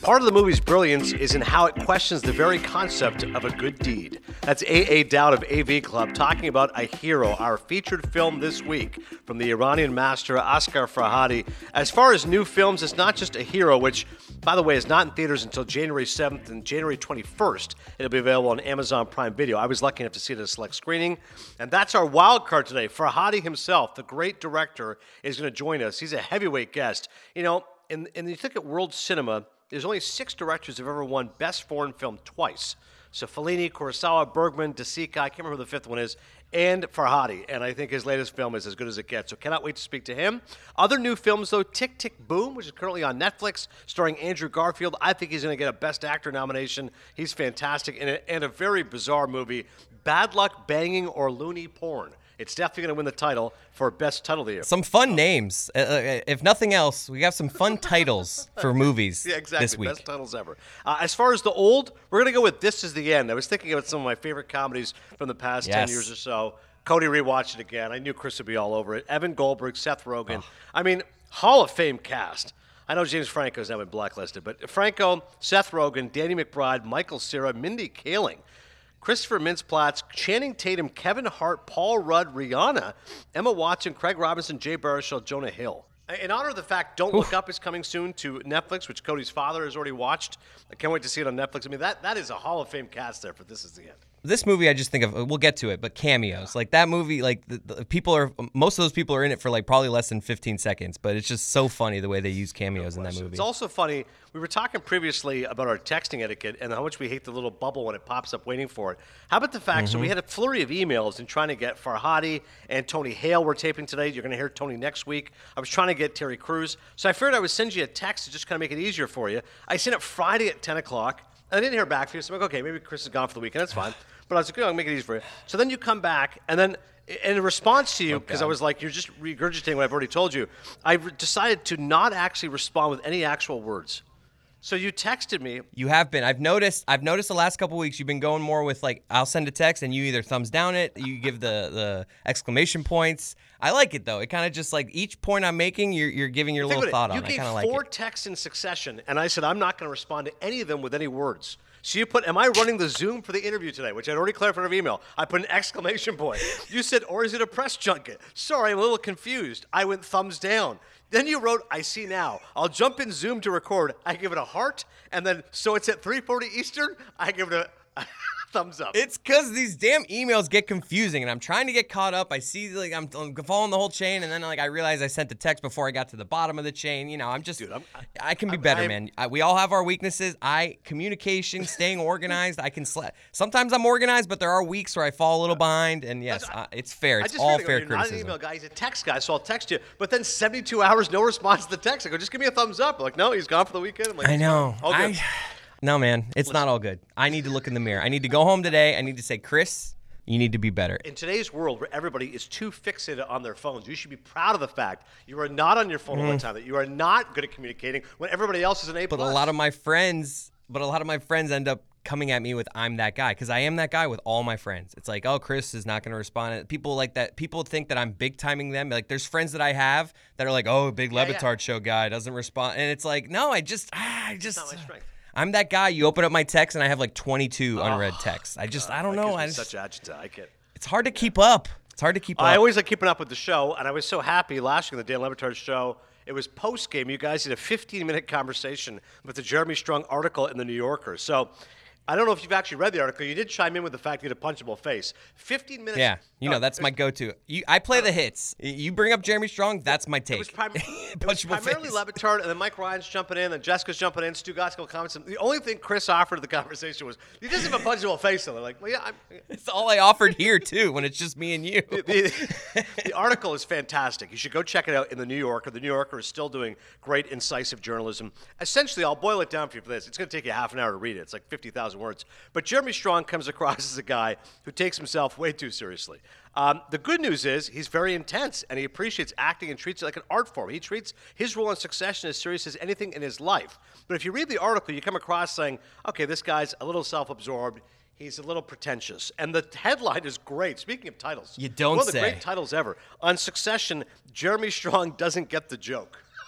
Part of the movie's brilliance is in how it questions the very concept of a good deed. That's A.A. Dowd of AV Club talking about A Hero, our featured film this week from the Iranian master Asghar Farhadi. As far as new films, it's not just A Hero, which, by the way, is not in theaters until January 7th and January 21st. It'll be available on Amazon Prime Video. I was lucky enough to see it at a select screening. And that's our wild card today. Farhadi himself, the great director, is going to join us. He's a heavyweight guest. You know, and you think at world cinema, there's only 6 directors who've ever won Best Foreign Film twice. So Fellini, Kurosawa, Bergman, De Sica, I can't remember who the 5th one is, and Farhadi. And I think his latest film is as good as it gets. So cannot wait to speak to him. Other new films, though, Tick, Tick, Boom, which is currently on Netflix, starring Andrew Garfield. I think he's going to get a Best Actor nomination. He's fantastic. And a very bizarre movie, Bad Luck, Banging, or Loony Porn. It's definitely going to win the title for Best Title of the Year. Some fun names. If nothing else, we got some fun titles for movies this week. Best titles ever. As far as the old, we're going to go with This Is the End. I was thinking about some of my favorite comedies from the past 10 years or so. Cody rewatched it again. I knew Chris would be all over it. Evan Goldberg, Seth Rogen. I mean, Hall of Fame cast. I know James Franco's now been blacklisted, but Franco, Seth Rogen, Danny McBride, Michael Cera, Mindy Kaling, Christopher Mintz-Plasse, Channing Tatum, Kevin Hart, Paul Rudd, Rihanna, Emma Watson, Craig Robinson, Jay Baruchel, Jonah Hill. In honor of the fact Don't Look Up is coming soon to Netflix, which Cody's father has already watched. I can't wait to see it on Netflix. I mean, that is a Hall of Fame cast there for This Is the End. This movie, I just think of, we'll get to it, but cameos. Like that movie, like most of those people are in it for like probably less than 15 seconds, but it's just so funny the way they use cameos in that movie. It's also funny, we were talking previously about our texting etiquette and how much we hate the little bubble when it pops up waiting for it. How about the fact, so we had a flurry of emails in trying to get Farhadi and Tony Hale. We're taping today. You're going to hear Tony next week. I was trying to get Terry Crews. So I figured I would send you a text to just kind of make it easier for you. I sent it Friday at 10 o'clock. I didn't hear back from you, so I'm like, okay, maybe Chris is gone for the weekend. That's fine. But I was like, I'll make it easy for you. So then you come back, and then in response to you, because I was like, you're just regurgitating what I've already told you, I decided to not actually respond with any actual words. So you texted me. You have been. I've noticed the last couple weeks you've been going more with like, I'll send a text and you either thumbs down it, you give the exclamation points. I like it though. It kind of just like each point I'm making, you're giving your little thought on it. You gave I like 4 texts in succession, and I said I'm not going to respond to any of them with any words. So you put, am I running the Zoom for the interview today, which I'd already clarified over email. I put an exclamation point. You said, or is it a press junket? Sorry, I'm a little confused. I went thumbs down. Then you wrote, I see now. I'll jump in Zoom to record. I give it a heart, and then, so it's at 3:40 Eastern, I give it a thumbs up. It's because these damn emails get confusing, and I'm trying to get caught up. I see, like, I'm following the whole chain, and then, like, I realize I sent the text before I got to the bottom of the chain. You know, I'm just, I can be better, man. We all have our weaknesses. Communication, staying organized. I can sometimes I'm organized, but there are weeks where I fall a little behind, and yes, it's fair. It's all fair criticism. You're not an email guy. He's a text guy, so I'll text you. But then 72 hours, no response to the text. I go, just give me a thumbs up. Like, no, he's gone for the weekend. I'm like, I know. No, man, it's not all good. I need to look in the mirror. I need to go home today. I need to say, Chris, you need to be better. In today's world where everybody is too fixated on their phones, you should be proud of the fact you are not on your phone all the time, that you are not good at communicating when everybody else is an A+. But a lot of my friends end up coming at me with I'm that guy, because I am that guy with all my friends. It's like, oh, Chris is not going to respond. People like that. People think that I'm big timing them. Like there's friends that I have that are like, oh, big Levitard show guy doesn't respond, and it's like, no, I just it's not my strength. I'm that guy. You open up my text and I have like 22 unread texts. I don't know. Such agita. I can't. It's hard to keep up. I always like keeping up with the show, and I was so happy last year on the Dan Levitard show. It was post-game. You guys had a 15-minute conversation with the Jeremy Strong article in The New Yorker. So I don't know if you've actually read the article. You did chime in with the fact you had a punchable face. 15 minutes. Yeah, that's my go-to. I play the hits. You bring up Jeremy Strong, that's my take. It was primarily Levitard, and then Mike Ryan's jumping in, and Jessica's jumping in, Stu Goskill comments. The only thing Chris offered to the conversation was, he doesn't have a punchable face. So they're like, well, yeah. It's all I offered here, too, when it's just me and you. The article is fantastic. You should go check it out in The New Yorker. The New Yorker is still doing great, incisive journalism. Essentially, I'll boil it down for you for this. It's going to take you half an hour to read it. It's like 50,000 words. But Jeremy Strong comes across as a guy who takes himself way too seriously. The good news is he's very intense, and he appreciates acting and treats it like an art form. He treats his role in Succession as serious as anything in his life. But if you read the article, you come across saying, okay, this guy's a little self-absorbed. He's a little pretentious. And the headline is great. Speaking of titles. You don't say. One of the great titles ever. On Succession, Jeremy Strong doesn't get the joke.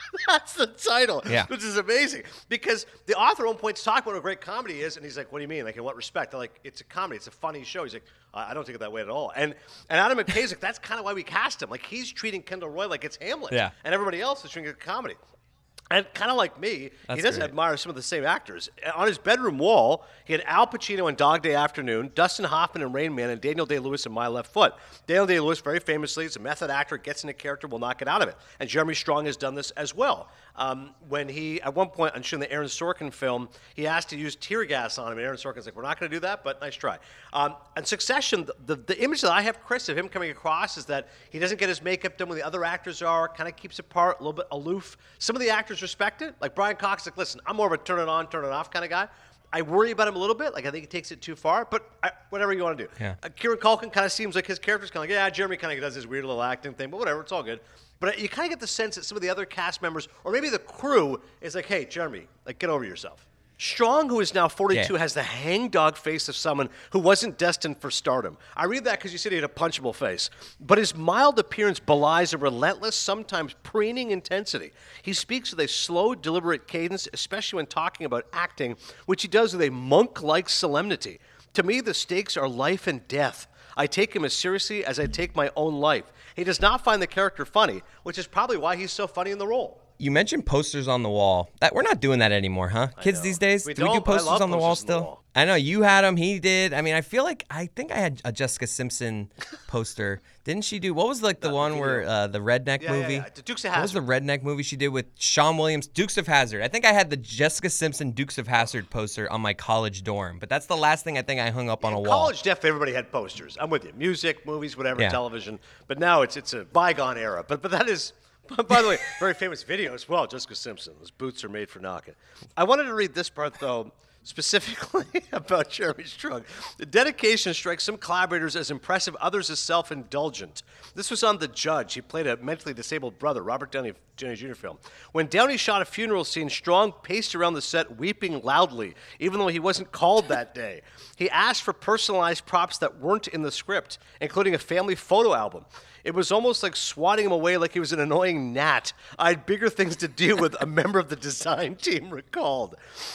That's the title, Yeah. which is amazing because the author at one point talks about what a great comedy is, and he's like, "What do you mean? Like, in what respect?" They're like, "It's a comedy. It's a funny show." He's like, "I don't take it that way at all." And Adam McKay's like, "That's kind of why we cast him. Like, he's treating Kendall Roy like it's Hamlet, Yeah. and everybody else is treating it like a comedy." And kind of like me, he does admire some of the same actors. On his bedroom wall, he had Al Pacino in Dog Day Afternoon, Dustin Hoffman in Rain Man, and Daniel Day-Lewis in My Left Foot. Daniel Day-Lewis, very famously, is a method actor, gets in a character, will not get out of it. And Jeremy Strong has done this as well. When he, at one point, on shooting the Aaron Sorkin film, he asked to use tear gas on him, and Aaron Sorkin's like, "We're not going to do that, but nice try." And Succession, the image that I have, Chris, of him coming across is that he doesn't get his makeup done when the other actors are, kind of keeps apart, a little bit aloof. Some of the actors respect it. Like Brian Cox, like, listen, I'm more of a turn it on, turn it off kind of guy. I worry about him a little bit. Like, I think he takes it too far, but whatever you want to do. Yeah. Kieran Culkin kind of seems like his character's kind of like, yeah, Jeremy kind of does this weird little acting thing, but whatever, it's all good. But you kind of get the sense that some of the other cast members, or maybe the crew, is like, hey, Jeremy, like, get over yourself. Strong, who is now 42, has the hangdog face of someone who wasn't destined for stardom. I read that because you said he had a punchable face. But his mild appearance belies a relentless, sometimes preening intensity. He speaks with a slow, deliberate cadence, especially when talking about acting, which he does with a monk-like solemnity. To me, the stakes are life and death. I take him as seriously as I take my own life. He does not find the character funny, which is probably why he's so funny in the role. You mentioned posters on the wall. We're not doing that anymore, huh? Kids these days? Do we do posters on the wall still? I know you had them. He did. I mean, I think I had a Jessica Simpson poster. Didn't she do? What was like the one where the redneck movie? Yeah. Dukes of Hazzard. What was the redneck movie she did with Sean Williams? Dukes of Hazzard. I think I had the Jessica Simpson Dukes of Hazzard poster on my college dorm. But that's the last thing I think I hung up on a wall. College, everybody had posters. I'm with you. Music, movies, whatever, television. But now it's a bygone era. But that is. By the way, very famous video as well, Jessica Simpson. Those boots are made for knocking. I wanted to read this part, though, specifically about Jeremy Strong. The dedication strikes some collaborators as impressive, others as self-indulgent. This was on The Judge. He played a mentally disabled brother, Robert Downey Jr. film. When Downey shot a funeral scene, Strong paced around the set weeping loudly, even though he wasn't called that day. He asked for personalized props that weren't in the script, including a family photo album. It was almost like swatting him away like he was an annoying gnat. I had bigger things to do with, a member of the design team recalled.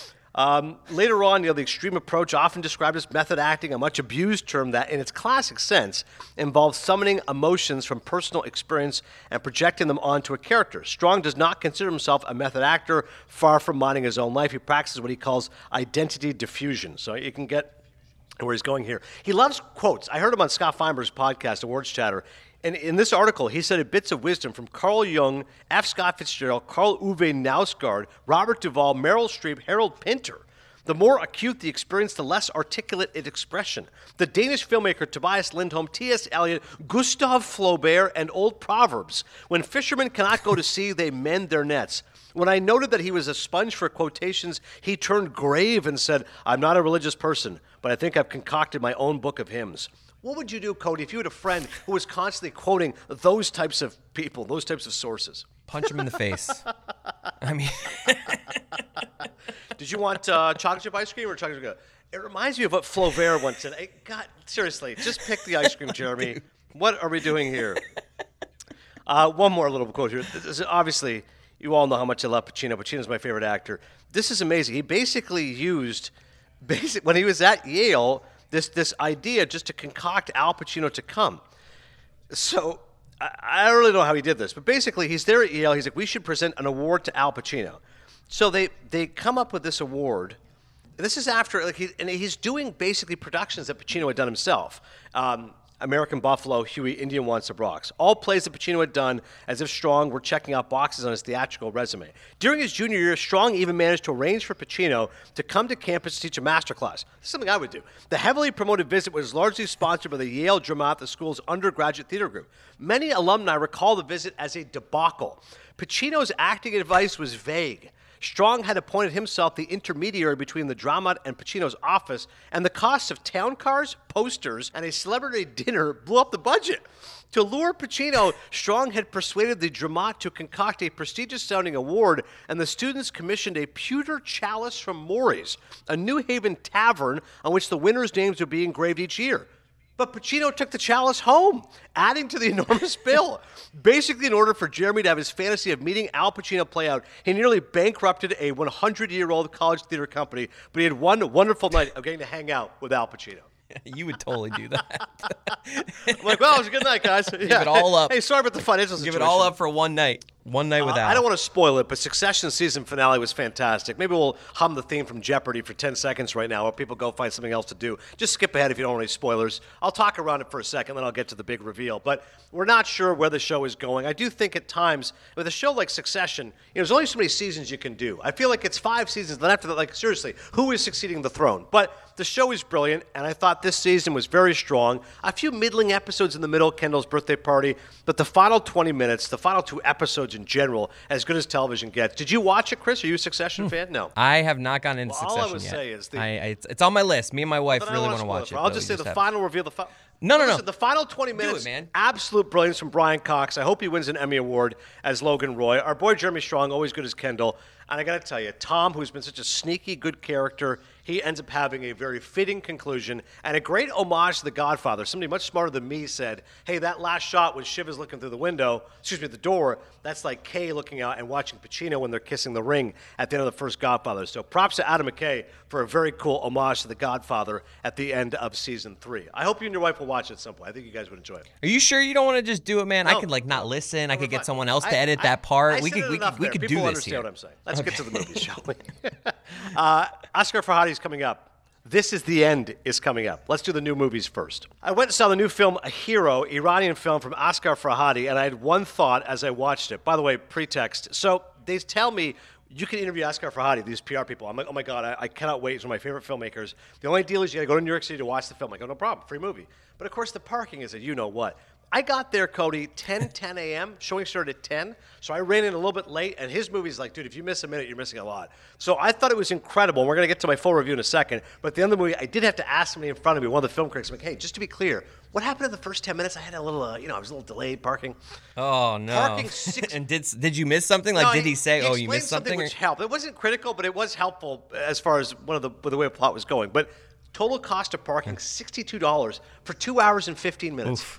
Later on, the extreme approach, often described as method acting, a much abused term that, in its classic sense, involves summoning emotions from personal experience and projecting them onto a character. Strong does not consider himself a method actor, far from minding his own life. He practices what he calls identity diffusion. So you can get where he's going here. He loves quotes. I heard him on Scott Feinberg's podcast, Awards Chatter. And in this article, he cited bits of wisdom from Carl Jung, F. Scott Fitzgerald, Carl Uwe Knausgaard, Robert Duvall, Meryl Streep, Harold Pinter. The more acute the experience, the less articulate its expression. The Danish filmmaker Tobias Lindholm, T.S. Eliot, Gustave Flaubert, and old proverbs. When fishermen cannot go to sea, they mend their nets. When I noted that he was a sponge for quotations, he turned grave and said, I'm not a religious person, but I think I've concocted my own book of hymns. What would you do, Cody, if you had a friend who was constantly quoting those types of people, those types of sources? Punch him in the face. I mean, did you want chocolate chip ice cream or chocolate chip? It reminds me of what Flaubert once said. God, seriously, just pick the ice cream, Jeremy. What are we doing here? One more little quote here. Obviously, you all know how much I love Pacino. Pacino's my favorite actor. This is amazing. He basically used, when he was at Yale, this idea just to concoct Al Pacino to come. So I don't really know how he did this, but basically he's there at Yale. He's like, we should present an award to Al Pacino. So they come up with this award. This is after, he's doing basically productions that Pacino had done himself. American Buffalo, Huey, Indian Wants the Bronx. All plays that Pacino had done as if Strong were checking out boxes on his theatrical resume. During his junior year, Strong even managed to arrange for Pacino to come to campus to teach a masterclass. This is something I would do. The heavily promoted visit was largely sponsored by the Yale Dramat, the school's undergraduate theater group. Many alumni recall the visit as a debacle. Pacino's acting advice was vague. Strong had appointed himself the intermediary between the Dramat and Pacino's office, and the costs of town cars, posters, and a celebrity dinner blew up the budget. To lure Pacino, Strong had persuaded the Dramat to concoct a prestigious-sounding award, and the students commissioned a pewter chalice from Maury's, a New Haven tavern on which the winners' names would be engraved each year. But Pacino took the chalice home, adding to the enormous bill. Basically, in order for Jeremy to have his fantasy of meeting Al Pacino play out, he nearly bankrupted a 100-year-old college theater company, but he had one wonderful night of getting to hang out with Al Pacino. You would totally do that. I'm like, well, it was a good night, guys. Give it all up. Hey, sorry about the financial situation. Give it all up for one night. One night with Al. I don't want to spoil it, but Succession season finale was fantastic. Maybe we'll hum the theme from Jeopardy for 10 seconds right now while people go find something else to do. Just skip ahead if you don't want any spoilers. I'll talk around it for a second, then I'll get to the big reveal. But we're not sure where the show is going. I do think at times, with a show like Succession, there's only so many seasons you can do. I feel like it's 5 seasons. Then after that, like, seriously, who is succeeding the throne? But the show is brilliant, and I thought this season was very strong. A few middling episodes in the middle, Kendall's birthday party, but the final 20 minutes, the final 2 episodes in general, as good as television gets. Did you watch it, Chris? Are you a Succession fan? No. I have not gotten into Succession yet. All I would say is it's on my list. Me and my wife really want to watch it. I'll just say the final reveal. No. The final 20 minutes, do it, man. Absolute brilliance from Brian Cox. I hope he wins an Emmy Award as Logan Roy. Our boy Jeremy Strong, always good as Kendall. And I got to tell you, Tom, who's been such a sneaky good character, he ends up having a very fitting conclusion and a great homage to The Godfather. Somebody much smarter than me said, hey, that last shot when Shiv is looking through the door, that's like Kay looking out and watching Pacino when they're kissing the ring at the end of the first Godfather. So props to Adam McKay for a very cool homage to The Godfather at the end of season 3. I hope you and your wife will watch it at some point. I think you guys would enjoy it. Are you sure you don't want to just do it, man? No, I could not listen. I could get fine. someone else to edit that part. We could do this here. People understand what I'm saying. Let's get to the movies, shall we? Asghar Farhadi's coming up. This Is the End is coming up. Let's do the new movies first. I went and saw the new film, A Hero, Iranian film from Asghar Farhadi, and I had one thought as I watched it. By the way, pretext. So they tell me you can interview Asghar Farhadi, these PR people. I'm like, oh my God, I cannot wait. He's one of my favorite filmmakers. The only deal is you got to go to New York City to watch the film. I'm like, oh, no problem, free movie. But of course, the parking is a you-know-what. I got there, Cody, 10 a.m. Showing started at 10. So I ran in a little bit late, and his movie's like, dude, if you miss a minute, you're missing a lot. So I thought it was incredible. And we're going to get to my full review in a second. But at the end of the movie, I did have to ask somebody in front of me, one of the film critics, I'm like, hey, just to be clear, what happened in the first 10 minutes? I had a little, I was a little delayed parking. Oh, no. Parking And did you miss something? Like, did he say, you missed something? Which helped. It wasn't critical, but it was helpful as far as the way the plot was going. But total cost of parking, $62 for 2 hours and 15 minutes. Oof.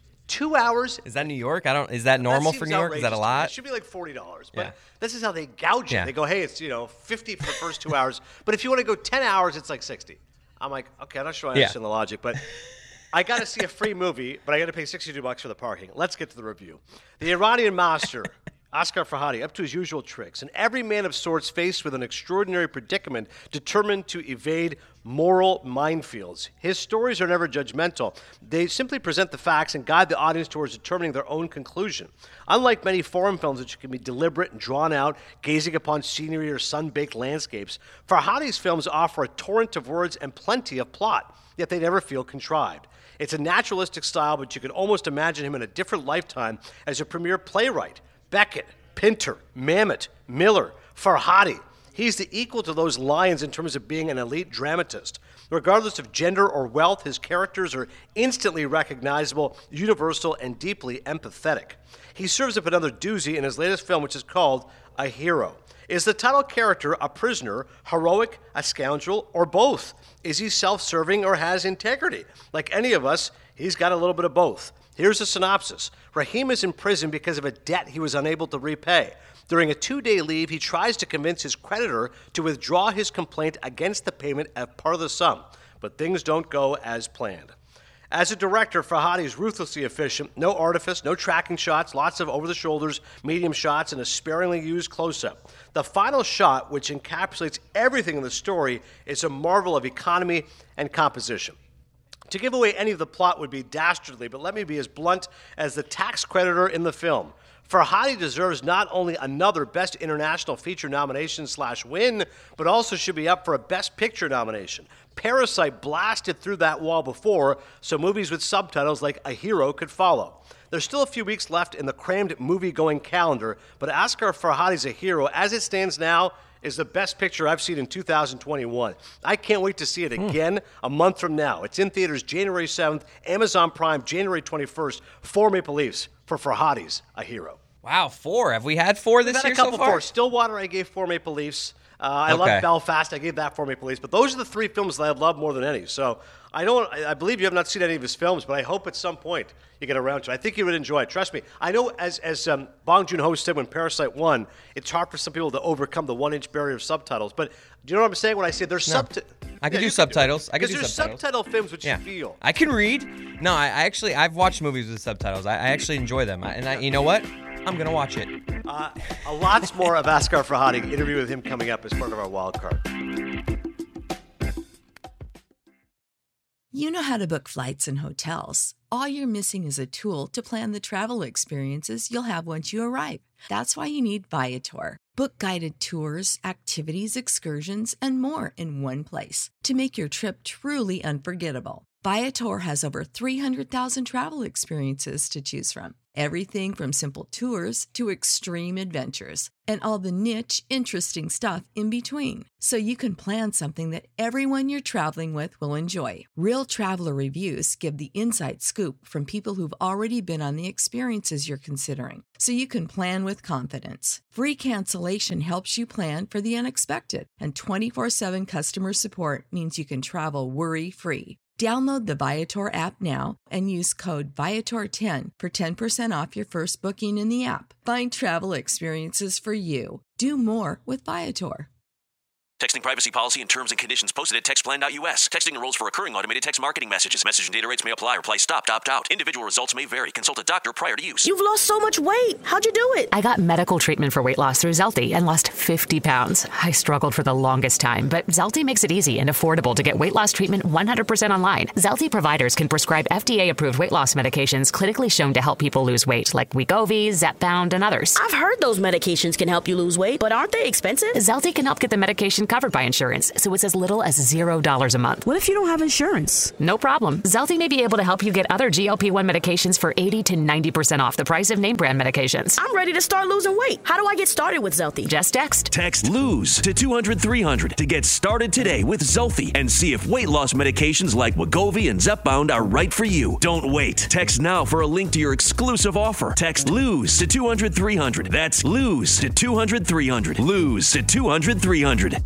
2 hours. Is that New York? Is that normal for New York? Is that a lot? It should be like $40. But this is how they gouge it. They go, hey, it's 50 for the first 2 hours. But if you want to go 10 hours, it's like 60. I'm like, okay, I'm not sure I understand the logic, but I got to see a free movie, but I got to pay $62 for the parking. Let's get to the review. The Iranian master, Asghar Farhadi, up to his usual tricks, and every man of sorts faced with an extraordinary predicament, determined to evade moral minefields. His stories are never judgmental. They simply present the facts and guide the audience towards determining their own conclusion. Unlike many foreign films which can be deliberate and drawn out, gazing upon scenery or sun-baked landscapes, Farhadi's films offer a torrent of words and plenty of plot, yet they never feel contrived. It's a naturalistic style, but you could almost imagine him in a different lifetime as a premier playwright. Beckett, Pinter, Mamet, Miller, Farhadi. He's the equal to those lions in terms of being an elite dramatist. Regardless of gender or wealth, his characters are instantly recognizable, universal, and deeply empathetic. He serves up another doozy in his latest film, which is called A Hero. Is the title character a prisoner, heroic, a scoundrel, or both? Is he self-serving or has integrity? Like any of us, he's got a little bit of both. Here's a synopsis. Rahim is in prison because of a debt he was unable to repay. During a 2-day leave, he tries to convince his creditor to withdraw his complaint against the payment as part of the sum, but things don't go as planned. As a director, Farhadi is ruthlessly efficient. No artifice, no tracking shots, lots of over-the-shoulders, medium shots, and a sparingly used close-up. The final shot, which encapsulates everything in the story, is a marvel of economy and composition. To give away any of the plot would be dastardly, but let me be as blunt as the tax creditor in the film. Farhadi deserves not only another Best International Feature nomination/win, but also should be up for a Best Picture nomination. Parasite blasted through that wall before, so movies with subtitles like A Hero could follow. There's still a few weeks left in the crammed movie-going calendar, but Asghar Farhadi's A Hero, as it stands now, is the best picture I've seen in 2021. I can't wait to see it again a month from now. It's in theaters January 7th, Amazon Prime January 21st, 4 Maple Leafs for Farhadi's A Hero. Wow, 4. Have we had 4 this year so far? We've had a couple 4. Stillwater, I gave 4 Maple Leafs. I love Belfast. I gave that 4 Maple Leafs. But those are the 3 films that I love more than any. So I believe you have not seen any of his films, but I hope at some point you get around to it. I think you would enjoy it. Trust me. I know, as Bong Joon-ho said when Parasite won, it's hard for some people to overcome the 1-inch barrier of subtitles. But do you know what I'm saying when I say there's subtitles? I can do subtitles. Because there's subtitle films which you feel. I can read. No, I've watched movies with subtitles. I actually enjoy them. You know what? I'm going to watch it. A lots more of Asghar Farhadi. Interview with him coming up as part of our wild card. You know how to book flights and hotels. All you're missing is a tool to plan the travel experiences you'll have once you arrive. That's why you need Viator. Book guided tours, activities, excursions, and more in one place to make your trip truly unforgettable. Viator has over 300,000 travel experiences to choose from. Everything from simple tours to extreme adventures and all the niche, interesting stuff in between. So you can plan something that everyone you're traveling with will enjoy. Real traveler reviews give the inside scoop from people who've already been on the experiences you're considering. So you can plan with confidence. Free cancellation helps you plan for the unexpected. And 24/7 customer support means you can travel worry-free. Download the Viator app now and use code Viator10 for 10% off your first booking in the app. Find travel experiences for you. Do more with Viator. Texting privacy policy and terms and conditions posted at textplan.us. Texting enrolls for recurring automated text marketing messages. Message and data rates may apply. Reply stopped, opt out. Individual results may vary. Consult a doctor prior to use. You've lost so much weight. How'd you do it? I got medical treatment for weight loss through Zelty and lost 50 pounds. I struggled for the longest time, but Zelty makes it easy and affordable to get weight loss treatment 100% online. Zelty providers can prescribe FDA-approved weight loss medications clinically shown to help people lose weight, like Wegovy, Zepbound, and others. I've heard those medications can help you lose weight, but aren't they expensive? Zelty can help get the medication covered by insurance, so it's as little as $0 a month. What if you don't have insurance? No problem. Zelty may be able to help you get other GLP-1 medications for 80 to 90% off the price of name brand medications. I'm ready to start losing weight. How do I get started with Zelty? Just text. Text LOSE to 200-300 to get started today with Zelty and see if weight loss medications like Wegovy and Zepbound are right for you. Don't wait. Text now for a link to your exclusive offer. Text LOSE to 200-300. That's LOSE to 200-300. LOSE to 200-300.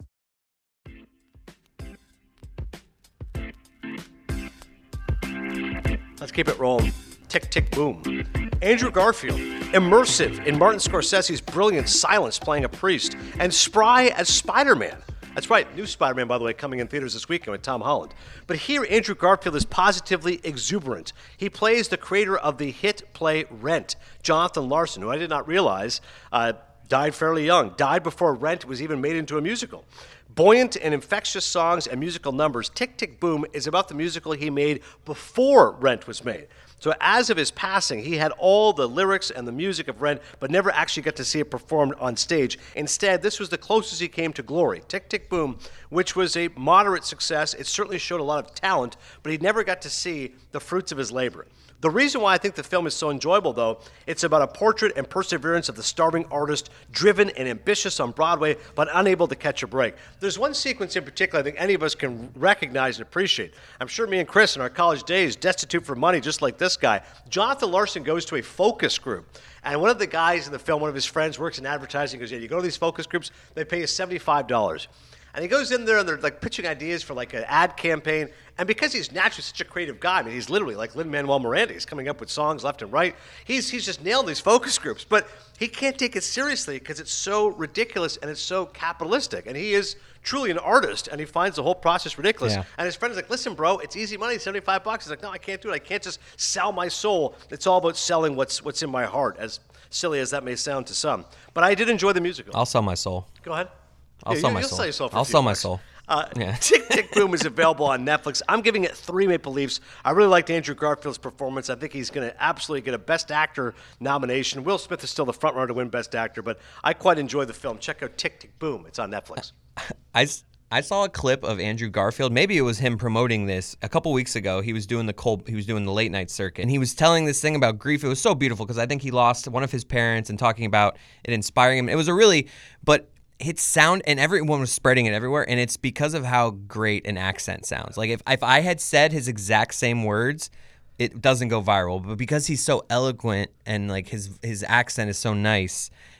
Let's keep it rolling. Tick, tick, boom. Andrew Garfield, immersive in Martin Scorsese's brilliant Silence playing a priest, and spry as Spider-Man. That's right, new Spider-Man, by the way, coming in theaters this weekend with Tom Holland. But here, Andrew Garfield is positively exuberant. He plays the creator of the hit play Rent, Jonathan Larson, who I did not realize died fairly young, died before Rent was even made into a musical. Buoyant and infectious songs and musical numbers, Tick, Tick, Boom is about the musical he made before Rent was made. So as of his passing, he had all the lyrics and the music of Rent, but never actually got to see it performed on stage. Instead, this was the closest he came to glory, Tick, Tick, Boom, which was a moderate success. It certainly showed a lot of talent, but he never got to see the fruits of his labor. The reason why I think the film is so enjoyable, though, it's about a portrait and perseverance of the starving artist, driven and ambitious on Broadway, but unable to catch a break. There's one sequence in particular I think any of us can recognize and appreciate. I'm sure me and Chris in our college days, destitute for money, just like this guy, Jonathan Larson goes to a focus group. And one of the guys in the film, one of his friends, works in advertising, goes, yeah, you go to these focus groups, they pay you $75. And he goes in there and they're like pitching ideas for like an ad campaign. And because he's naturally such a creative guy, I mean, he's literally like Lin-Manuel Miranda. He's coming up with songs left and right. He's just nailed these focus groups. But he can't take it seriously because it's so ridiculous and it's so capitalistic. And he is truly an artist, and he finds the whole process ridiculous. Yeah. And his friend is like, listen, bro, it's easy money, $75. He's like, no, I can't do it. I can't just sell my soul. It's all about selling what's in my heart, as silly as that may sound to some. But I did enjoy the musical. I'll sell my soul. Go ahead. I'll sell my soul. I'll sell my soul. Tick, Tick, Boom is available on Netflix. I'm giving it 3 Maple Leafs. I really liked Andrew Garfield's performance. I think he's going to absolutely get a Best Actor nomination. Will Smith is still the front runner to win Best Actor, but I quite enjoyed the film. Check out Tick, Tick, Boom. It's on Netflix. I saw a clip of Andrew Garfield. Maybe it was him promoting this a couple weeks ago. He was doing the late night circuit, and he was telling this thing about grief. It was so beautiful because I think he lost one of his parents, and talking about it inspiring him. It was but its sound, and everyone was spreading it everywhere, and it's because of how great an accent sounds. Like if I had said his exact same words, it doesn't go viral, but because he's so eloquent and like his accent is so nice,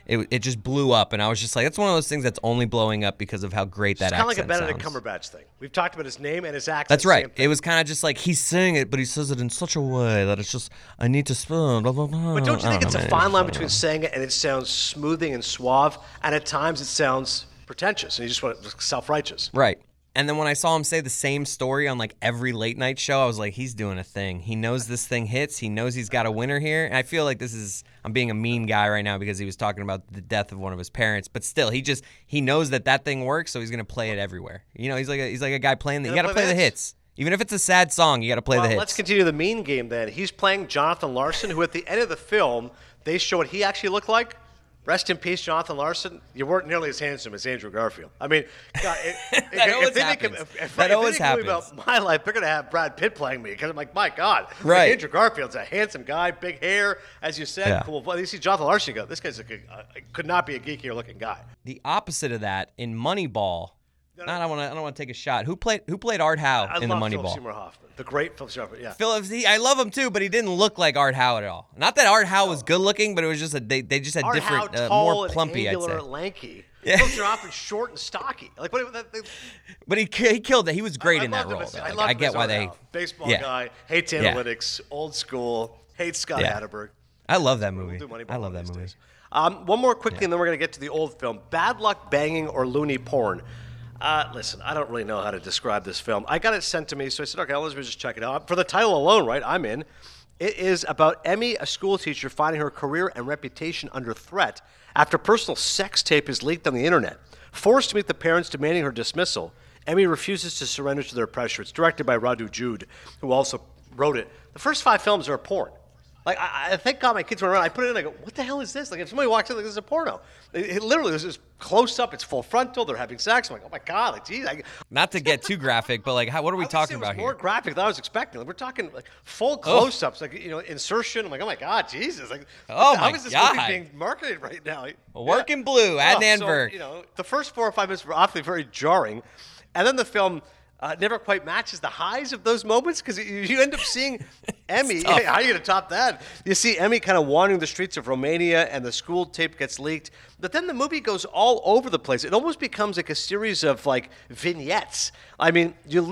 it just blew up, and I was just like, that's one of those things that's only blowing up because of how great that accent sounds. It's kind of like a Benedict Cumberbatch thing. We've talked about his name and his accent. That's right. It was kind of just like he's saying it, but he says it in such a way that it's just, I need to spell, blah, blah, blah. But don't you think it's a fine line between saying it and it sounds smoothing and suave, and at times it sounds pretentious, and you just want it self-righteous. Right. And then when I saw him say the same story on like every late night show, I was like, he's doing a thing. He knows this thing hits. He knows he's got a winner here. And I feel like I'm being a mean guy right now because he was talking about the death of one of his parents. But still, he knows that thing works, so he's going to play it everywhere. You know, he's like a guy playing you got to play the hits. Even if it's a sad song, you got to play the hits. Let's continue the mean game then. He's playing Jonathan Larson, who at the end of the film, they show what he actually looked like. Rest in peace, Jonathan Larson. You weren't nearly as handsome as Andrew Garfield. I mean, God, that always happens. That always happens. About my life, they're going to have Brad Pitt playing me because I'm like, my God. Right. Like Andrew Garfield's a handsome guy, big hair, as you said, cool. You see Jonathan Larson, you go, this guy's could not be a geekier looking guy. The opposite of that in Moneyball. I don't want to take a shot. Who played Art Howe in the Moneyball? Philip Seymour Hoffman, the great Philip Seymour Hoffman. Yeah. I love him too, but he didn't look like Art Howe at all. Not that Art Howe was good looking, but it was just they just had Art different, Howe, tall more plumpy. And angular, I'd say. Lanky. Yeah. Philip Seymour Hoffman, short and stocky. Like but he killed it. He was great in that role. I get why they baseball guy, hates analytics, old school, hates Scott Hatterberg. I love that movie. I love that movie. One more quickly, and then we're going to get to the old film. Bad Luck Banging or Loony Porn. Listen, I don't really know how to describe this film. I got it sent to me, so I said, okay, let's just check it out. For the title alone, right, I'm in. It is about Emmy, a school teacher, finding her career and reputation under threat after personal sex tape is leaked on the internet. Forced to meet the parents demanding her dismissal, Emmy refuses to surrender to their pressure. It's directed by Radu Jude, who also wrote it. The first 5 films are porn. Like, I thank God my kids went around. I put it in, I go, what the hell is this? Like, if somebody walks in, like, this is a porno. It literally, this is close up. It's full frontal. They're having sex. I'm like, oh, my God. Like, geez. Not to get too graphic, but, like, what are we talking about here? More graphic than I was expecting. Like, we're talking, like, full close-ups. Like, insertion. I'm like, oh, my God, Jesus. Like, how is this movie being marketed right now? Working Blue, Adnan Virk. So, the first 4 or 5 minutes were awfully very jarring. And then the film never quite matches the highs of those moments because you end up seeing Emmy. How are you going to top that? You see Emmy kind of wandering the streets of Romania and the school tape gets leaked. But then the movie goes all over the place. It almost becomes like a series of like vignettes. I mean,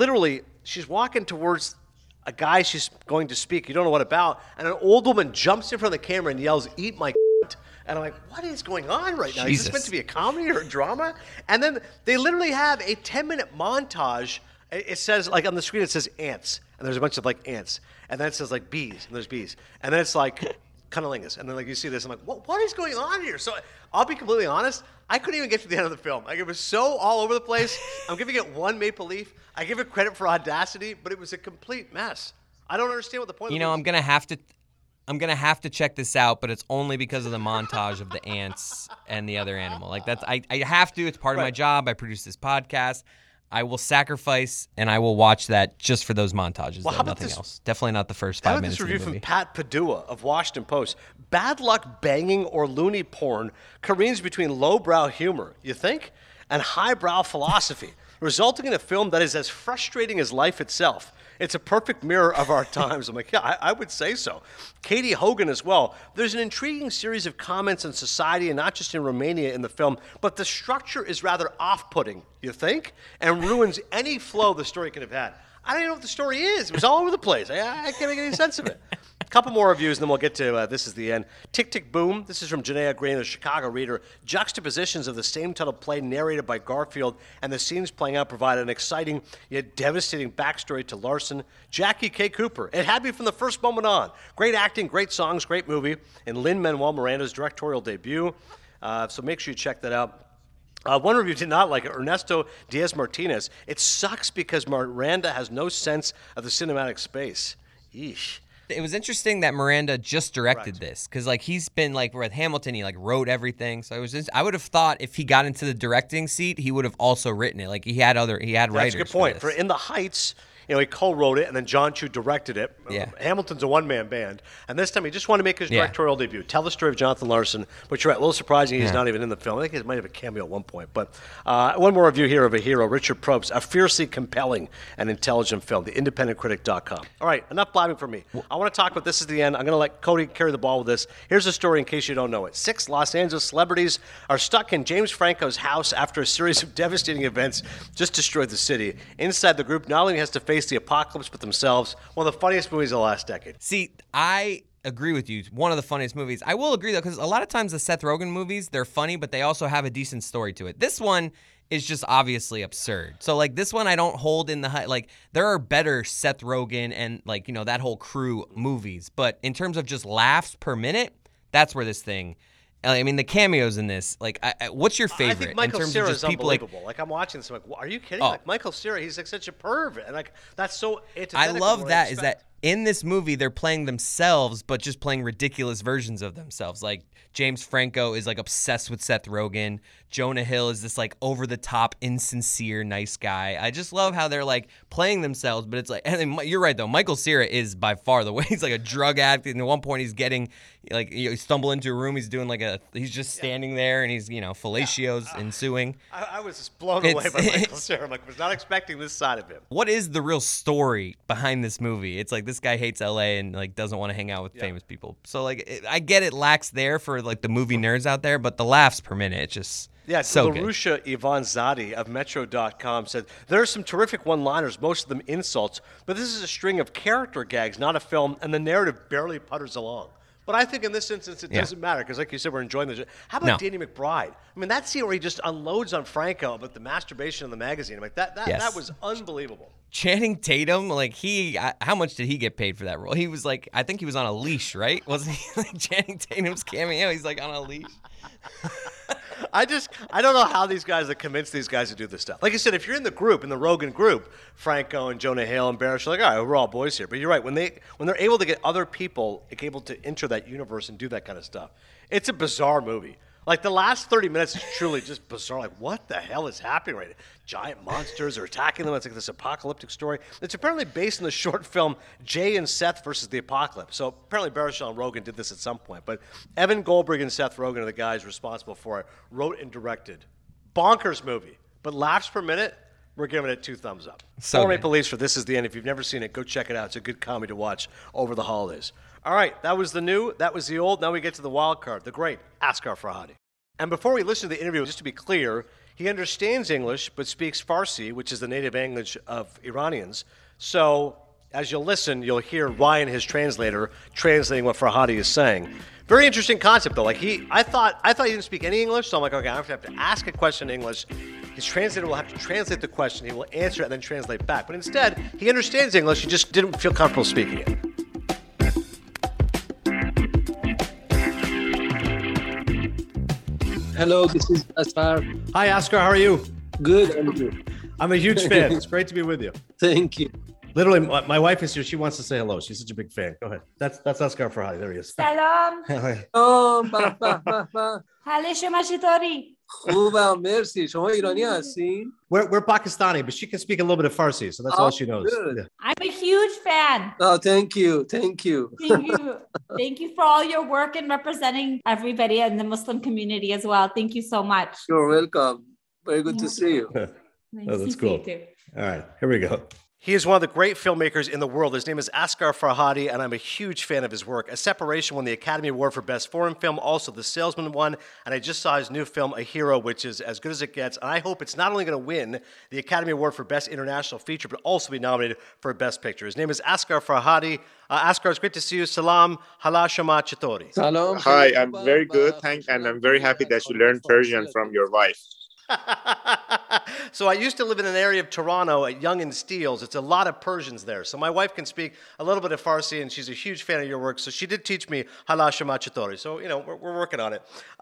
she's walking towards a guy she's going to speak. You don't know what about. And an old woman jumps in front of the camera and yells, "Eat my And I'm like, what is going on right now? Jesus. Is this meant to be a comedy or a drama? And then they literally have a 10-minute montage. It says, like on the screen, it says ants. And there's a bunch of like ants. And then it says like bees. And there's bees. And then it's like cunnilingus. And then like you see this. I'm like, what is going on here? So I'll be completely honest. I couldn't even get to the end of the film. Like it was so all over the place. I'm giving it 1 maple leaf. I give it credit for audacity, but it was a complete mess. I don't understand what the point of it is. I'm going to have to check this out, but it's only because of the montage of the ants and the other animal. Like that's I have to. It's part of my job. I produce this podcast. I will sacrifice and I will watch that just for those montages. Well, nothing else. Definitely not the first 5 minutes of the movie. This review from Pat Padua of Washington Post. Bad luck banging or loony porn careens between lowbrow humor, you think, and highbrow philosophy, resulting in a film that is as frustrating as life itself. It's a perfect mirror of our times. I'm like, yeah, I would say so. Katie Hogan as well. There's an intriguing series of comments on society, and not just in Romania in the film, but the structure is rather off-putting, you think, and ruins any flow the story could have had. I don't even know what the story is. It was all over the place. I can't make any sense of it. A couple more reviews, and then we'll get to This Is the End. Tick, Tick, Boom. This is from Janaea Green, the Chicago Reader. Juxtapositions of the same title play narrated by Garfield and the scenes playing out provide an exciting yet devastating backstory to Larson. Jackie K. Cooper. It had me from the first moment on. Great acting, great songs, great movie. And Lin-Manuel Miranda's directorial debut. So make sure you check that out. One review did not like it. Ernesto Diaz-Martinez. It sucks because Miranda has no sense of the cinematic space. Yeesh. It was interesting that Miranda just directed this because, like, he's been like with Hamilton. He like wrote everything. So I would have thought if he got into the directing seat, he would have also written it. Like he had writers. That's a good point. For In the Heights, he co-wrote it, and then John Chu directed it. Yeah. Hamilton's a one-man band, and this time he just wanted to make his directorial debut, tell the story of Jonathan Larson, which you're right, a little surprising he's not even in the film. I think he might have a cameo at one point. But one more review here of A Hero, Richard Probst, a fiercely compelling and intelligent film, theindependentcritic.com. All right, enough blabbing for me. I want to talk about This Is the End. I'm going to let Cody carry the ball with this. Here's a story in case you don't know it. 6 Los Angeles celebrities are stuck in James Franco's house after a series of devastating events just destroyed the city. Inside the group not only has to face the apocalypse but themselves. One of the funniest movies of the last decade. See, I agree with you. One of the funniest movies. I will agree, though, because a lot of times the Seth Rogen movies, they're funny, but they also have a decent story to it. This one is just obviously absurd. So, like, this one I don't hold in the high. Like, there are better Seth Rogen and, like, that whole crew movies. But in terms of just laughs per minute, that's where this thing... I mean, the cameos in this, like, what's your favorite? I think Michael in terms Cera of is just people unbelievable. Like, I'm watching this, I'm like, are you kidding? Like, Michael Cera, he's like such a perv. And, like, that's so I love that, is that in this movie, they're playing themselves, but just playing ridiculous versions of themselves. Like, James Franco is, like, obsessed with Seth Rogen. Jonah Hill is this, like, over-the-top, insincere, nice guy. I just love how they're, like, playing themselves, but it's like, and you're right, though. Michael Cera is by far the way. He's, like, a drug addict, and at one point he's getting, like, you stumble into a room, he's doing, like, he's just standing there, and he's, fellatio's ensuing. I was just blown away by Michael Cera. I'm like, I was not expecting this side of him. What is the real story behind this movie? It's like, this guy hates LA and, like, doesn't want to hang out with famous people. So, like, I get it lacks there for, like, the movie nerds out there, but the laughs per minute, it's just so good. Larusha Ivanzadi of Metro.com said, there are some terrific one-liners, most of them insults, but this is a string of character gags, not a film, and the narrative barely putters along. But I think in this instance, it doesn't matter, because like you said, we're enjoying this. How about Danny McBride? I mean, that scene where he just unloads on Franco about the masturbation in the magazine. I'm like, that was unbelievable. Channing Tatum, like, how much did he get paid for that role? He was like, I think he was on a leash, right? Wasn't he? Like, Channing Tatum's cameo, he's like on a leash. I don't know how these guys have convinced these guys to do this stuff. Like you said, if you're in the Rogan group, Franco and Jonah Hill and Barish are like, all right, we're all boys here. But you're right, when they're able to get other people able to enter that universe and do that kind of stuff, it's a bizarre movie. Like, the last 30 minutes is truly just bizarre. Like, what the hell is happening right now? Giant monsters are attacking them. It's like this apocalyptic story. It's apparently based on the short film Jay and Seth versus the Apocalypse. So apparently Baruchel and Rogen did this at some point. But Evan Goldberg and Seth Rogen are the guys responsible for it. Wrote and directed. Bonkers movie. But laughs per minute, we're giving it 2 thumbs up. Four Maple Leafs for This Is the End. If you've never seen it, go check it out. It's a good comedy to watch over the holidays. All right, that was the new, that was the old. Now we get to the wild card, the great Asghar Farhadi. And before we listen to the interview, just to be clear, he understands English but speaks Farsi, which is the native language of Iranians. So as you'll listen, you'll hear Ryan, his translator, translating what Farhadi is saying. Very interesting concept, though. Like, I thought he didn't speak any English, so I'm like, okay, I have to ask a question in English. His translator will have to translate the question. He will answer it and then translate back. But instead, he understands English. He just didn't feel comfortable speaking it. Hello, this is Asghar. Hi, Asghar. How are you? Good, and you? I'm a huge fan. It's great to be with you. Thank you. Literally, my wife is here. She wants to say hello. She's such a big fan. Go ahead. That's Asghar Farhadi. There he is. سلام. حال شما چطوری؟ خوبم مرسی. شما ایرانی هستین؟ We're Pakistani, but she can speak a little bit of Farsi, so that's all she knows. Yeah. I'm a huge fan. Oh, thank you. Thank you. Thank you. Thank you for all your work and representing everybody in the Muslim community as well. Thank you so much. You're welcome. Very good to see you. Oh, that's cool. All right, here we go. He is one of the great filmmakers in the world. His name is Asghar Farhadi, and I'm a huge fan of his work. A Separation won the Academy Award for Best Foreign Film. Also, The Salesman won, and I just saw his new film, A Hero, which is as good as it gets. And I hope it's not only going to win the Academy Award for Best International Feature, but also be nominated for Best Picture. His name is Asghar Farhadi. Asghar, it's great to see you. Salam, hala shama chatori. Salam. Hi, I'm very good, and I'm very happy that you learned Persian from your wife. So I used to live in an area of Toronto at Yonge and Steeles. It's a lot of Persians there. So my wife can speak a little bit of Farsi, and she's a huge fan of your work. So she did teach me hala shama chatori. So, we're working on it.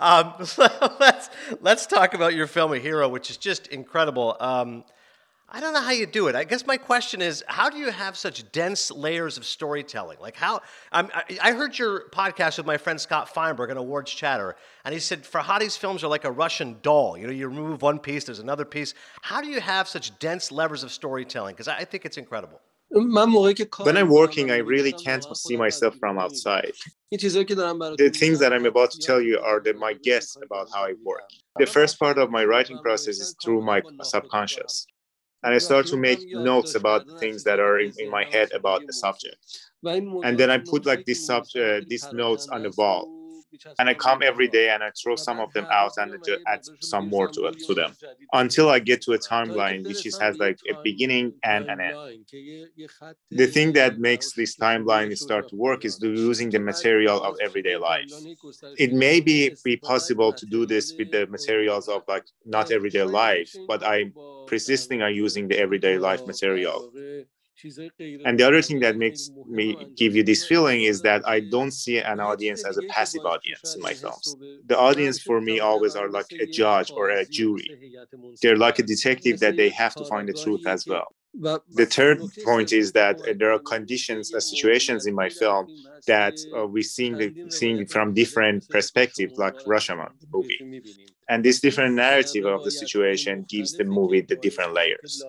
Let's talk about your film, A Hero, which is just incredible. I don't know how you do it. I guess my question is, how do you have such dense layers of storytelling? Like I heard your podcast with my friend Scott Feinberg on Awards Chatter, and he said Farhadi's films are like a Russian doll. You remove one piece, there's another piece. How do you have such dense levers of storytelling? Because I think it's incredible. When I'm working, I really can't see myself from outside. The things that I'm about to tell you are my guess about how I work. The first part of my writing process is through my subconscious. And I start to make notes about things that are in my head about the subject. And then I put like these notes on the wall. And I come every day and I throw some of them out and add some more to them until I get to a timeline which has like a beginning and an end. The thing that makes this timeline start to work is using the material of everyday life. It may be possible to do this with the materials of like not everyday life, but I'm persisting on using the everyday life material. And the other thing that makes me give you this feeling is that I don't see an audience as a passive audience in my films. The audience for me always are like a judge or a jury. They're like a detective that they have to find the truth as well. The third point is that there are conditions, situations in my film that we're seeing from different perspectives, like Rashomon movie. And this different narrative of the situation gives the movie the different layers.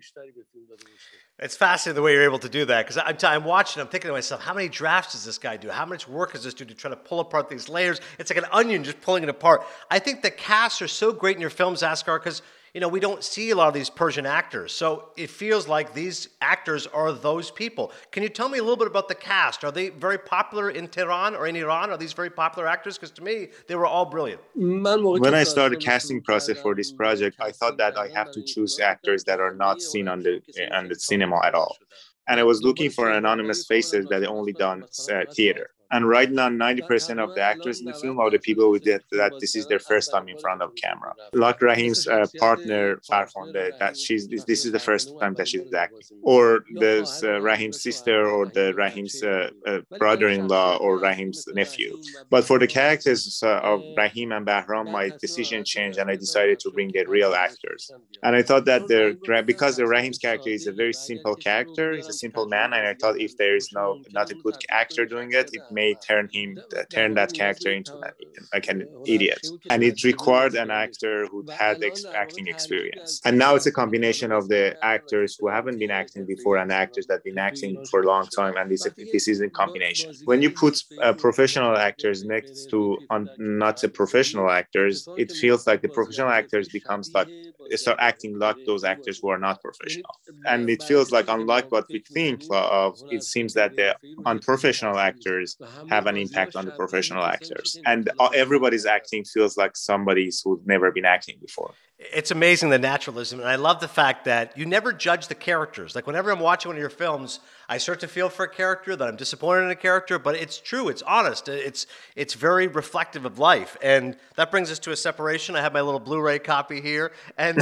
It's fascinating the way you're able to do that, because I'm watching, I'm thinking to myself, how many drafts does this guy do? How much work does this do to try to pull apart these layers? It's like an onion just pulling it apart. I think the casts are so great in your films, Asghar, because we don't see a lot of these Persian actors. So it feels like these actors are those people. Can you tell me a little bit about the cast? Are they very popular in Tehran or in Iran? Are these very popular actors? Because to me, they were all brilliant. When I started the casting process for this project, I thought that I have to choose actors that are not seen on the cinema at all. And I was looking for anonymous faces that only done theater. And right now, 90% of the actors in the film are the people that this is their first time in front of camera. Like Rahim's partner, Farkhonde, this is the first time that she's acting. Or there's Rahim's sister, or Rahim's brother-in-law, or Rahim's nephew. But for the characters of Rahim and Bahram, my decision changed and I decided to bring the real actors. And I thought that because Rahim's character is a very simple character, he's a simple man, and I thought if there is not a good actor doing it may turn that character into like an idiot. And it required an actor who had acting experience. And now it's a combination of the actors who haven't been acting before and actors that have been acting for a long time, and this is a combination. When you put professional actors next to not a professional actors, it feels like the professional actors start acting like those actors who are not professional. And it feels like, unlike what we think of, it seems that the unprofessional actors have an impact on the professional actors. And everybody's acting feels like somebody who's never been acting before. It's amazing, the naturalism. And I love the fact that you never judge the characters. Like whenever I'm watching one of your films, I start to feel for a character, that I'm disappointed in a character, but it's true, it's honest, it's very reflective of life. And that brings us to a separation. I have my little Blu-ray copy here. And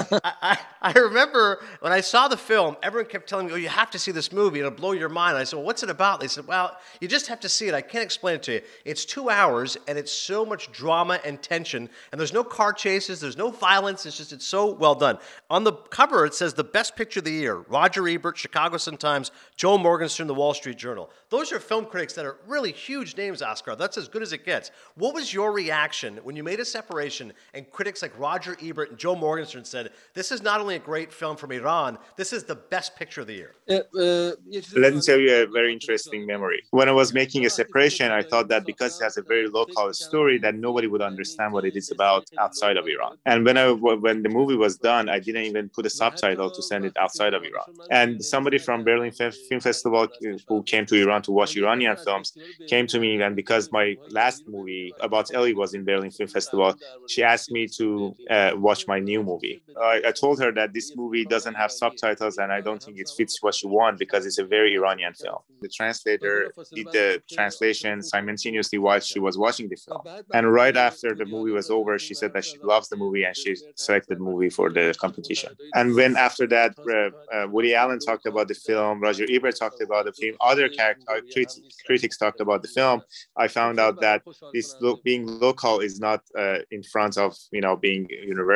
I remember when I saw the film, everyone kept telling me, oh, you have to see this movie, it'll blow your mind. And I said, well, what's it about? They said, well, you just have to see it. I can't explain it to you. It's 2 hours, and it's so much drama and tension, and there's no car chases, there's no violence. It's so well done. On the cover, it says the best picture of the year: Roger Ebert, Chicago Sun-Times, Joel Morgenstern, the Wall Street Journal. Those are film critics that are really huge names, Asghar. That's as good as it gets. What was your reaction when you made a separation and critics like Roger Ebert and Joel Morgenstern said, this is not only a great film from Iran, this is the best picture of the year? Let me tell you a very interesting memory. When I was making a separation, I thought that because it has a very local story, that nobody would understand what it is about outside of Iran. And when the movie was done, I didn't even put a subtitle to send it outside of Iran. And somebody from Berlin Film Festival who came to Iran to watch Iranian films came to me, and because my last movie about Ellie was in Berlin Film Festival, she asked me to watch my new movie. I told her that this movie doesn't have subtitles and I don't think it fits what she wants because it's a very Iranian film. The translator did the translation simultaneously while she was watching the film. And right after the movie was over, she said that she loves the movie and she selected the movie for the competition. And when after that, Woody Allen talked about the film, Roger Ebert talked about the film, other critics talked about the film, I found out that this being local is not in front of being universal.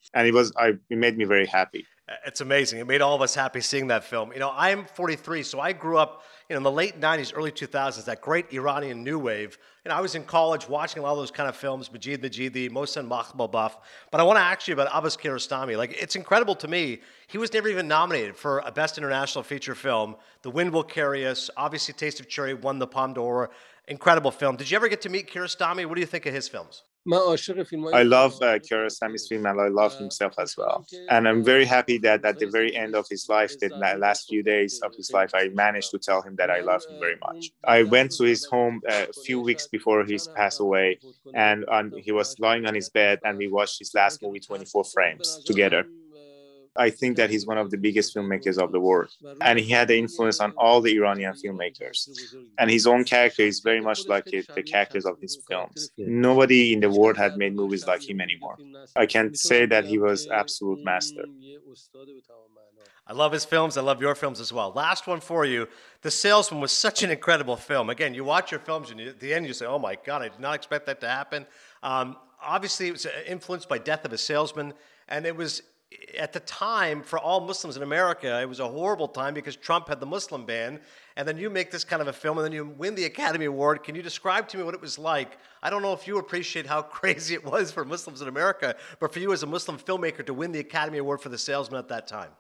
And it made me very happy. It's amazing. It made all of us happy seeing that film. I'm 43, so I grew up in the late 90s, early 2000s, that great Iranian new wave. I was in college watching a lot of those kind of films, Majid Majidi, Mohsen Makhmalbaf. But I want to ask you about Abbas Kiarostami. It's incredible to me. He was never even nominated for a Best International Feature Film. The Wind Will Carry Us. Obviously, Taste of Cherry won the Palme d'Or. Incredible film. Did you ever get to meet Kiarostami? What do you think of his films? I love Kiarostami's film, and I love himself as well. And I'm very happy that at the very end of his life, the last few days of his life, I managed to tell him that I love him very much. I went to his home a few weeks before he passed away, and he was lying on his bed, and we watched his last movie, 24 Frames, together. I think that he's one of the biggest filmmakers of the world, and he had the influence on all the Iranian filmmakers. And his own character is very much like the characters of his films. Nobody in the world had made movies like him anymore. I can say that he was absolute master. I love his films. I love your films as well. Last one for you. The Salesman was such an incredible film. Again, you watch your films and at the end you say, oh my God, I did not expect that to happen. Obviously, it was influenced by Death of a Salesman, and it was, at the time, for all Muslims in America, it was a horrible time because Trump had the Muslim ban, and then you make this kind of a film, and then you win the Academy Award. Can you describe to me what it was like? I don't know if you appreciate how crazy it was for Muslims in America, but for you as a Muslim filmmaker to win the Academy Award for The Salesman at that time.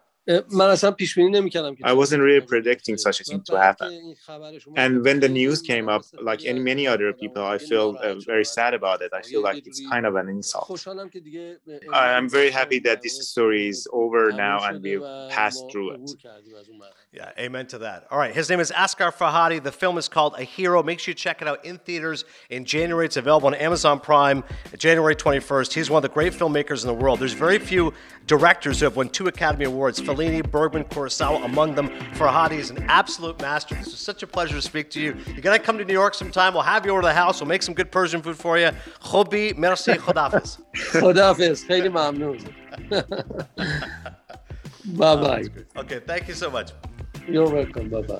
I wasn't really predicting such a thing to happen. And when the news came up, like many other people, I feel very sad about it. I feel like it's kind of an insult. I'm very happy that this story is over now and we've passed through it. Yeah, amen to that. All right, his name is Asghar Farhadi. The film is called A Hero. Make sure you check it out in theaters in January. It's available on Amazon Prime, January 21st. He's one of the great filmmakers in the world. There's very few directors who have won 2 Academy Awards. Fellini, Bergman, Kurosawa among them. Farhadi is an absolute master. This is such a pleasure to speak to you. You're going to come to New York sometime. We'll have you over to the house. We'll make some good Persian food for you. Khobi, merci, Khodafis. Khodafis, khayli mamnoon. Bye-bye. Okay, thank you so much. You're welcome. Bye-bye.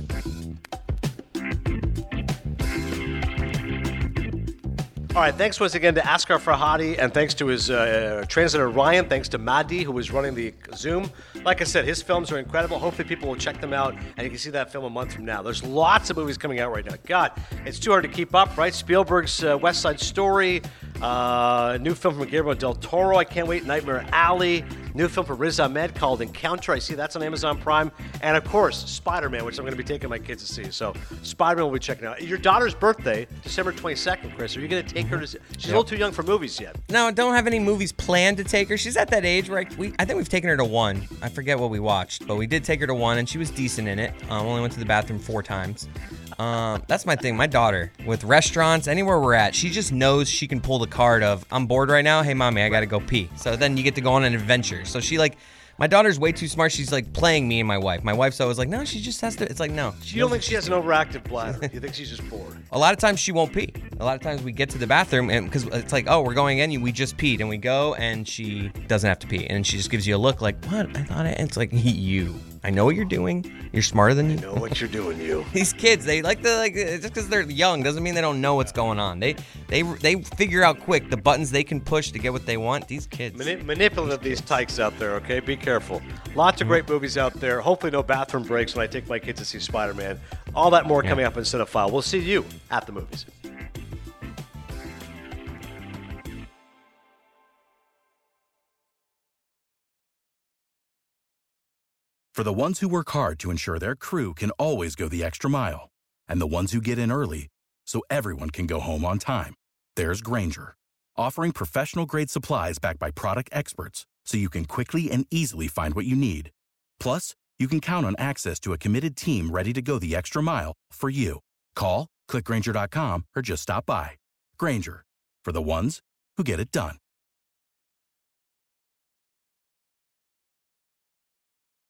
All right, thanks once again to Asghar Farhadi, and thanks to his translator Ryan, thanks to Mahdi, who was running the Zoom. Like I said, his films are incredible. Hopefully people will check them out, and you can see that film a month from now. There's lots of movies coming out right now. God, it's too hard to keep up, right? Spielberg's West Side Story, new film from Guillermo del Toro, I can't wait, Nightmare Alley, new film from Riz Ahmed called Encounter, I see that's on Amazon Prime, and of course, Spider-Man, which I'm going to be taking my kids to see. So Spider-Man will be checking out. Your daughter's birthday, December 22nd, Chris. Are you going to take her to see? She's a little too young for movies yet. No, I don't have any movies planned to take her. She's at that age where I think we've taken her to one. I forget what we watched, but we did take her to one, and she was decent in it. Only went to the bathroom 4 times. That's my thing. My daughter, with restaurants, anywhere we're at, she just knows she can pull the card of, I'm bored right now. Hey, mommy, I got to go pee. So then you get to go on an adventure. So she my daughter's way too smart. She's playing me and my wife. My wife's always like, no, she just has to. It's like, no. You don't think she has an overactive bladder? You think she's just bored? A lot of times she won't pee. A lot of times we get to the bathroom and because it's like, oh, we're going in. We just peed, and we go, and she doesn't have to pee, and she just gives you a look like, what? I thought it's like you. I know what you're doing. You're smarter than you. I know what you're doing, you. These kids, they just because they're young doesn't mean they don't know what's going on. They figure out quick the buttons they can push to get what they want. These kids. Manipulative, these tykes out there, okay? Be careful. Lots of great movies out there. Hopefully no bathroom breaks when I take my kids to see Spider-Man. All that more coming up in Cinephile. We'll see you at the movies. For the ones who work hard to ensure their crew can always go the extra mile, and the ones who get in early so everyone can go home on time, there's Grainger, offering professional-grade supplies backed by product experts so you can quickly and easily find what you need. Plus, you can count on access to a committed team ready to go the extra mile for you. Call, click Grainger.com, or just stop by. Grainger, for the ones who get it done.